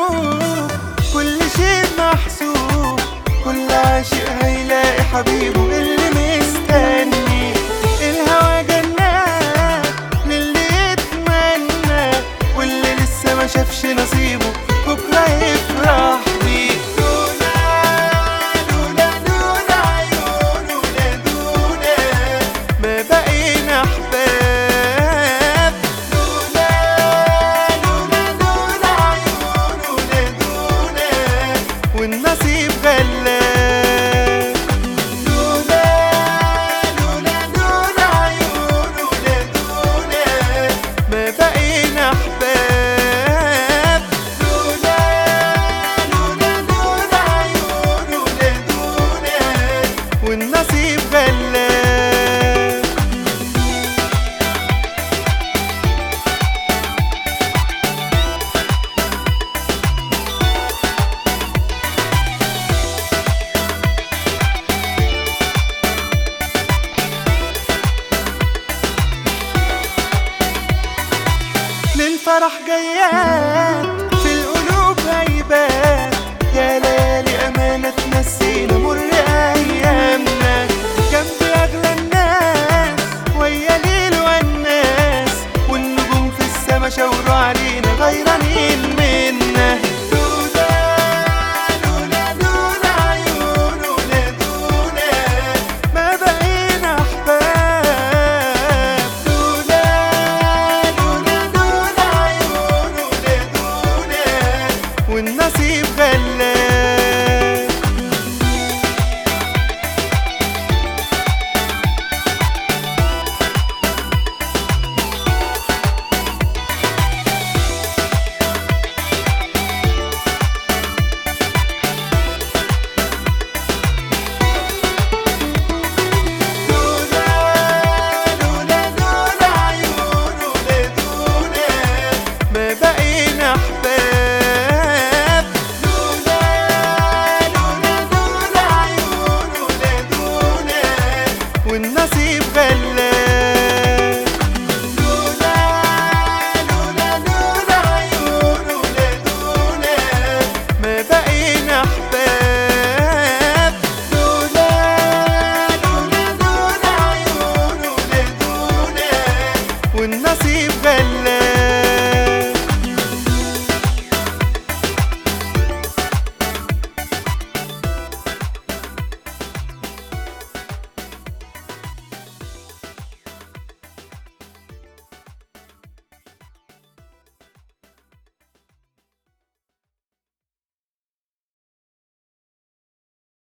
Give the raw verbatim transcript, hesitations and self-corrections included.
مكتوب، كل شيء محسوب، كل عاشق هيلاقي حبيبه اللي مستني. الهوى جنات للي يتمنى، واللي لسه ما شافش نصيبه بكرة يفرح بيه. لولا لولا لولا عيونه نادونا ما بقينا أحباب. لولا لولا لولا عيونه نادونا والنصيب غلاب. لولا لولا لولا عيونه نادونا ما بقينا أحباب. لولا لولا لولا عيونه نادونا والنصيب غلاب. للفرح جيات في القلوب هيبات، يا ليالي أمانة تنسينا مر أيامنا. جنب أغلى الناس ويا ليل والناس، والنجوم في السما شاوروا علينا غيرانين منا. لولا لولا لولا عيونه نادونا ما بقينا أحباب. لولا لولا لولا عيونه نادونا والنصيب غلاب. لولا لولا لولا عيونه نادونا ما بقينا أحباب. لولا لولا لولا عيونه نادونا والنصيب غلاب. لولا لولا لولا عيونه نادونا ما بقينا أحباب. لولا لولا لولا عيونه نادونا والنصيب